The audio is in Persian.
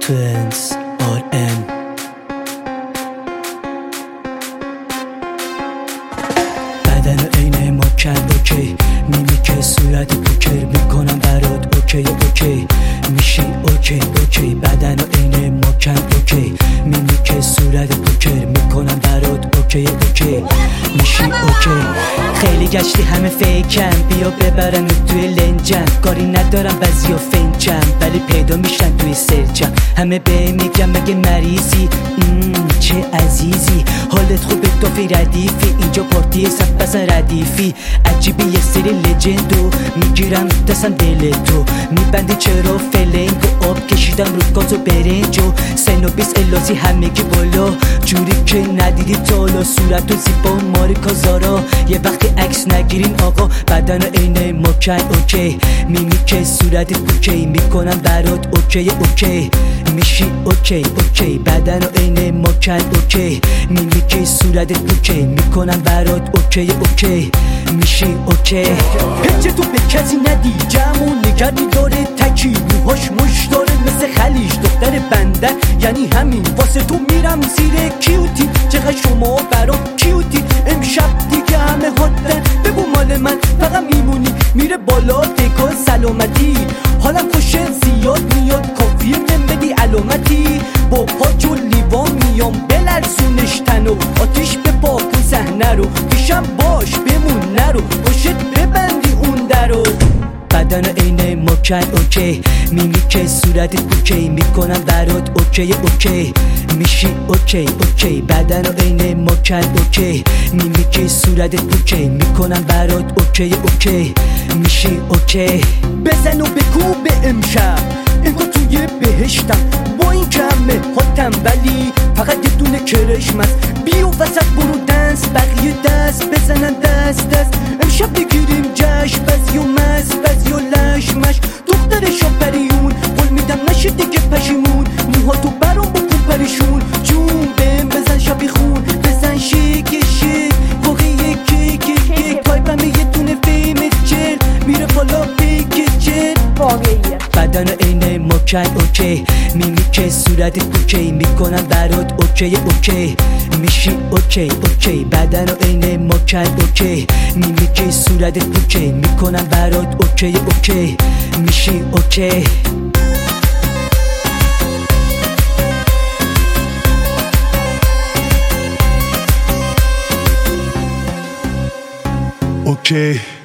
Twins RM. بدن و عین مکن اوکی، میمیک صورت پوکر میکنم برات اوکی اوکی، میشی اوکی اوکی. بدن و عین مکن اوکی، میمیک صورت پوکر میکنم برات اوکی اوکی، میشی اوکی. خیلی گشتی همه فیکم، بیا ببرن توی لنجم، کاری ندارم بعضیا فنجم ولی پیدا میشن توی سرچم. همه به میگم مگه مریضی، چه عزیزی، حالت خوبه توفی ردیفی، اینجا پارتی صد بزن ردیفی. عجیبی یه سری لجندو میگیرم دستم دل تو، میبندی چرا فلنگ و آب کشیدم رو گاز و برنج و سن و 20 الازی همگی بالا، جوری که ندیدی تالا، صورت و زیبا ماریکا زارا. یه وقتی عکس نگیرین آقا، بدن و عین مکن اوکی، میمیک صورت پوکی میکنم برات اوکی اوکی، میشی اوکی اوکی. بدن و عین مکن اوکی، میمیک صورت پوکی میکنم برات اوکی اوکی، میشی اوکی. هیچ تو به کسی ندی، جمعون نگردی داره تکی، موهاش مش داره مثل خلیج دختر بندر، یعنی همین واسه تو میرم زیر کیوتی. چقدر شما برام کیوتی، امشب دیگه همه هاتن، بگو مال من فقط میمونی، میره بالا دکا سلامتی. حالم خوشه زیاد میاد، کافیه من بدی علامتی، با پاچ و لیوان میام بلرزونش تن و آتیش به باکن صحنه رو، پیشم باش بمون نرو، باشت ببندی اون درو. بدن و عین مکن اوکی، میمیک صورت پوکی میکنم برات اوکی اوکی، میشی اوکی اوکی. بدن و عین مکن اوکی، میمیک صورت پوکی میکنم برات اوکی اوکی، میشی اوکی. بزن و بگو به امشب انگار توی بهشتم، با این کمه هاتم ولی فقط یه دونه کرشم است. بیو وسط برو دنس، بقیه دست بزنن دست دست، امشب بگیریم جشن، بعضیو مست بعضیو لشمش. دختر شاپریون قول میدم نشه دیگه پشیمون، موهاتو برام بکن پریشون، جون بهم بزن شبی خون، بزن شیک شیک واقعی یکی که تایپم یه دونه فیلم چل میره بالا پیک چل واقعیه. بدن و عین مکن اوکی، میمیک صورت پوکی میکنم برات اوکی اوکی، میشی اوکی اوکی. بدن و عین مکن اوکی، میمیک صورت پوکی میکنم برات اوکی اوکی، میشی اوکی. اوکی